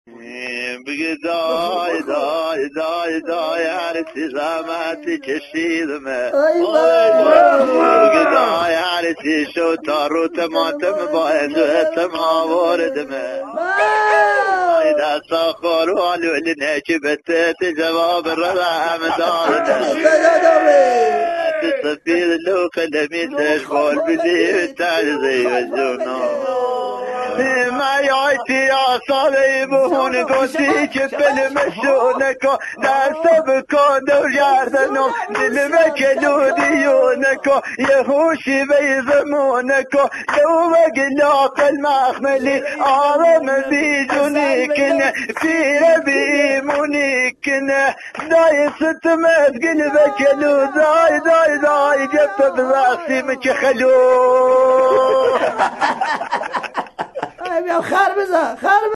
بگی دای دای دای دای هرسی زحمتی کشیدمه بگی دای هرسی شو تا رو تماتم با اندوهتم آوردمه دستا خورو علولی نیکی بتت جواب رحم دادنه تسفید لو قلمی تشبال بلی تجزی و جنو ما يعطي أعصابي بهون قوتي كفل مشونكو دست بكون دور جاردنو دل مكلو ديونكو يهوشي بيزمونكو لو بقلاق المخملي عالم بيجونيكن في ربي مونيكن داي ستمت قلبك لو داي داي داي جبت براسي مكخلو خر بزن